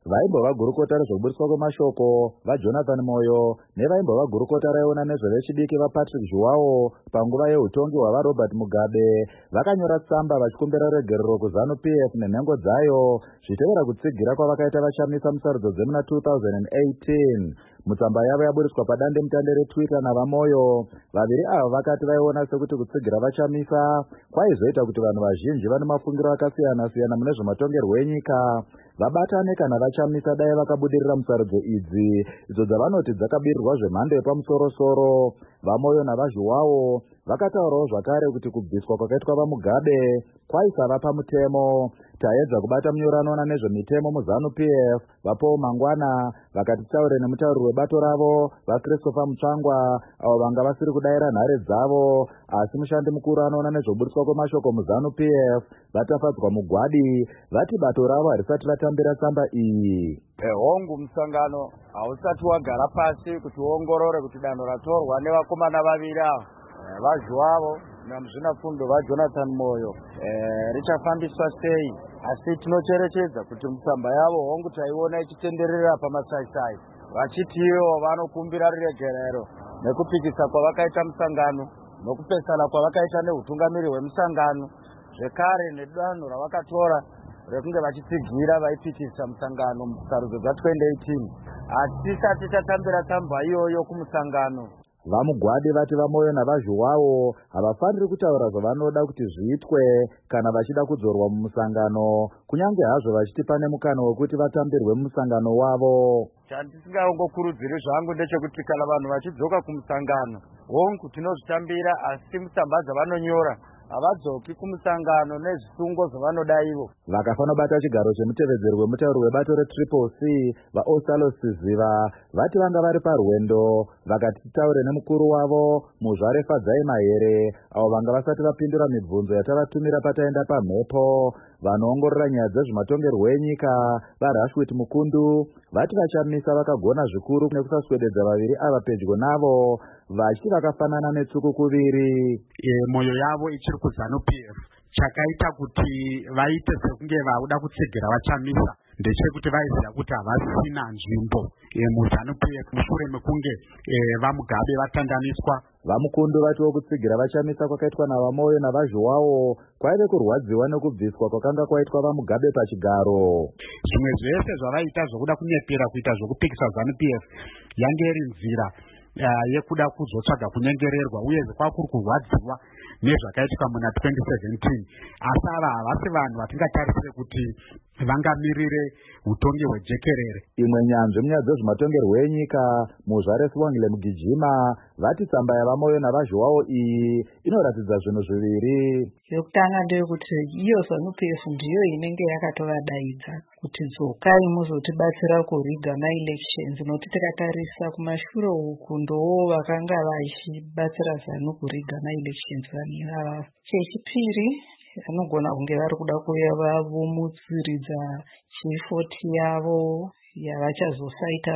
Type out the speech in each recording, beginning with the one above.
vaimbova gurukota rezvoburitswa kwemashoko vaJonathan Moyo nevaimbova gurukota raiona nezvevechidiki vaPatrick Zhuwao panguva yeutongi hwavaRobert Mugabe vakanyora tsamba vachikumbira regerero kuZANU-PF nenhengo dzayo zvitevera kutsigira kwavakaita vachamisa musarudzo dzemuna 2018. Mutsamba yavo yaburitswa padandemutande reTwitter navaMoyo. Vaviri ava vakati vaiona sekuti kutsigira vachamisa kwaizoita kuti vanhu vazhinji vane mafungiro akasiyana-siyana mune zvematongerwo enyika vabatane kana vachamisa dai vakabudirira musarudzo idzi idzo dzavanoti dzakabirirwa zvemhando yepamusoro-soro. VaMoyo navaZhuwao vakataurawo zvakare kuti kubviswa kwakaitwa vaMugabe kwaisava pamutemo. Taedza kubata munyoranona nezvemitemo muZANU-PF vaPaul Mangwana vakati taure nemutauriri webato ravo vaChristopher Mutsvangwa avo vanga vasiri kudaira nhare dzavo, asi mushandi mukuru anoona nezvoburitswa kwemashoko muZANU-PF vatafadzwa mugwadi vati bato ravo harisati ratambira tsamba iyi. Hongu musangano hausati wagara pasi kuti uongorore kuti danho ratorwa nevakomana vaviri ava vaZhuwao namuzvinafundo vaJonathan Moyo richafambiswa sei, asi tinocherechedza kuti mutsamba yavo hongu taiona ichitenderera pamasaisai vachiti ivo vanokumbira ruregerero nekupikisa kwavakaita musangano nokupesana kwavakaita neutungamiri hwemusangano, zvekare nedanho ravakatora rekunge vachitsigira vaipikisa musangano musarudzo dza2018. Hatisati tatambira tsamba iyoyo kumusangano. VaMugwadi vati vaMoyo navaZhuwao havafaniri kutaura zvavanoda kuti zviitwe kana vachida kudzorwa mumusangano, kunyange hazvo vachiti pane mukana wekuti vatambirwe mumusangano wavo. Chandisingaongokurudziri zvangu ndechekuti kana vanhu vachidzoka kumusangano hongu tinozvitambira, asi mutsamba dzavanonyora havadzoki kumusangano nezvisungo zvavanoda ivo. Vakafana bata chigaro chemutevedzeri wemutauri webato reCCC vaOstalo Siziva vati vanga vari parwendo vakati taure nemukuru wavo Muzvare Fadzai Mahere avo vanga vasati vapindura mibvunzo yatavatumira pataenda pamhepo. Vanoongorora nyaya dzezvematongerwo enyika vaRashwit Mukundu vati vachamisa vakagona zvikuru nekusaswededza vaviri ava pedyo navo vachiti vakafanana netsuku kuviri. Moyo yavo ichiri kuZANU-PF chakaita kuti vaite sekunge vauda kutsigira vachamisa ndechekuti vaiziva kuti havasina nzvimbo muZANU-PF mushure mekunge vaMugabe vatandaniswa. VaMukundu vatiwo kutsigira vachamisa kwakaitwa navaMoyo navaZhuwao kwaive kurwadziwa nekubviswa kwakanga kwaitwa vaMugabe pachigaro. Zvimwe zvese zvavaita zvokuda kunyepera kuita zvokupikisa ZANU-PF yange iri nzira yekuda kuzotsvaga kunyengererwa uye kwakuri kurwadziwa nezvakaitika muna 2017. Asi ava havasi vanhu vatingatarisire kuti vangamirire utongi hwejekerere. Imwe nyanzvi munyaya dzezvematongerwo enyika Muzvare Sibongile Mugijima vati tsamba yavaMoyo navaZhuwao iyi inoratidza zvinhu zviviri. Yekutanga ndeyekuti iyo ZANU-PF ndiyo inenge yakatovadaidza kuti dzokai muzotibatsira kuriga ma-elections, noti tikatarisa kumashure uku ndowo vakanga vachibatsira ZANU kuriga ma-elections vanhu ava. Chechipiri vanogona kunge vari kuda kuuya vavomutsiridza chifoti yavo yavachazosaita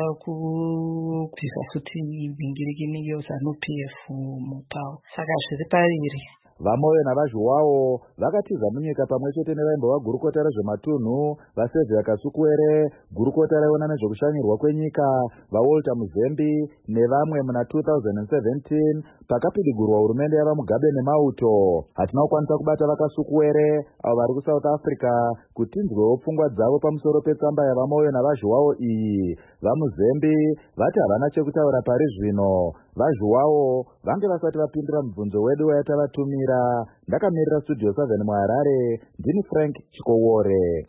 kubvisa futi mingirikini iyo ZANU-PF mupawo. Saka zviri paviri. VaMoyo navaZhuwao vakatiza munyika pamwe chete nevaimbova gurukota rezvematunhu vaSevhia Kasukuwere, gurukota raiona nezvokushanyirwa kwenyika vaWalter Muzembi nevamwe muna 2017 pakapidigurwa hurumende yavaMugabe nemauto. Hatina kukwanisa kubata vaKasukuwere avo vari kuSouth Africa kuti tinzwewo pfungwa dzavo pamusoro petsamba yavaMoyo navaZhuwao iyi. VaMuzembi vati havana chekutaura pari zvino. VaZhuwao vange vasati vapindura mubvunzo wedu wayatavatumira. Ndakamirira Studio 7 muHarare, ndini Frank Chikowore.